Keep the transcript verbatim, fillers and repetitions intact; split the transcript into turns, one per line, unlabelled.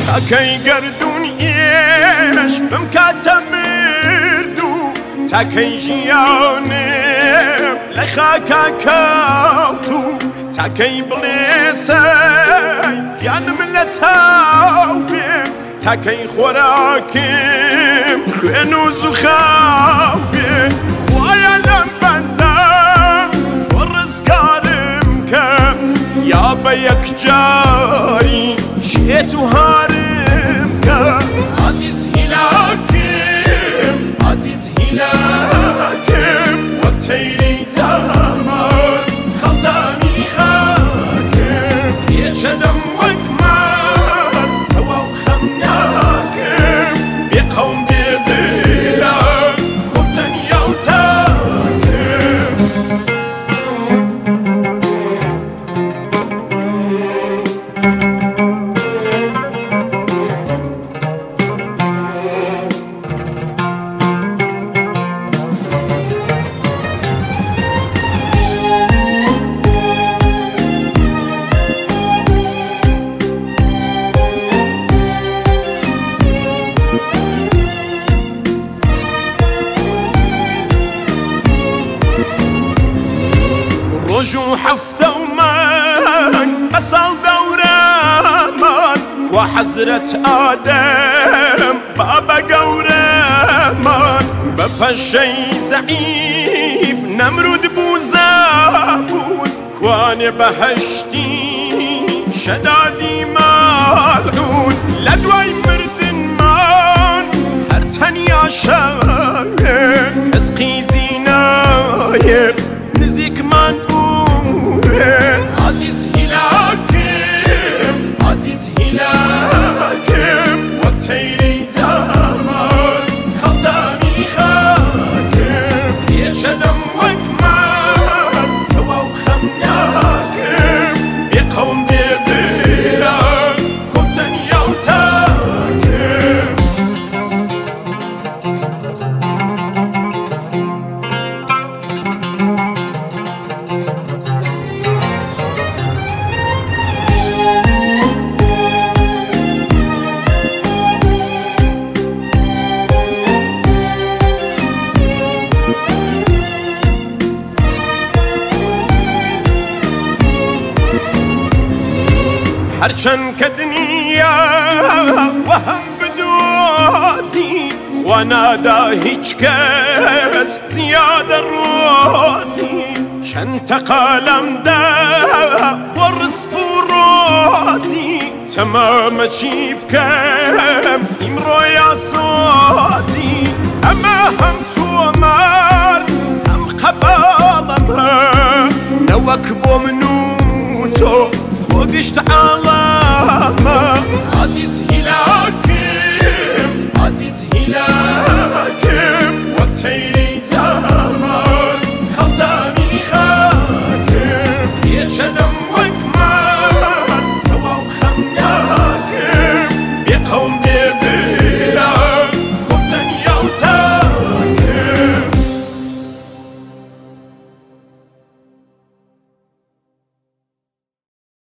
تاکەی گەردون ئێش بمکاتە مرد و تاکەی ژیانم لە خاکە کەوت و تاکەی بڵێ سەی گیانم لە تاو بێ تاکەی خۆراکم خوێن و زوخاو بێ خوایە لەم بەندەم تۆ ڕزگارم کە یا بە یەکجاری شێت و هارم کە عەزیز هیلاکم عەزیز هیلاکم وەک تەیری زەمان خەڵتانی خاکم پێچەدەم وەک مار تەواو خەم ناکەم بێ قەوم بێ برام خۆم تەنیا و تاکم ڕۆژ و هەفتە و مانگ بە ساڵ دەورەمان کوا حەزرەت ئادەم بابە گەورەمان بە پەشەی زەعیف نەمرود بوو زەبوون کوانێ بەهەشتی شەدادی ماڵعون لە دوای مردنمان هەر تەنیا شەوێ کەس قیزی نایە نزیکمان بووێ عەزیز هیلاکم عەزیز هیلاکم وەک تەیری زەمان خەڵتانی خاکم پێچەدەم وەک مار تەواو خەم ناکەم بێ قەوم بێ برام خۆم تەنیا و تاکم هەرچەند کە دنیا وەهم بدۆزی خوا نادا هیچ کەس زیادە ڕۆزی چەند تەقالەمدا بۆ ڕزق و ڕۆزی تەمامە چی بکەم ئیمڕۆ یا سۆزی ئەمە هەم تۆمار هەم قەباڵەمە نەوەک بۆ من و تۆ بۆ گشت عاڵەم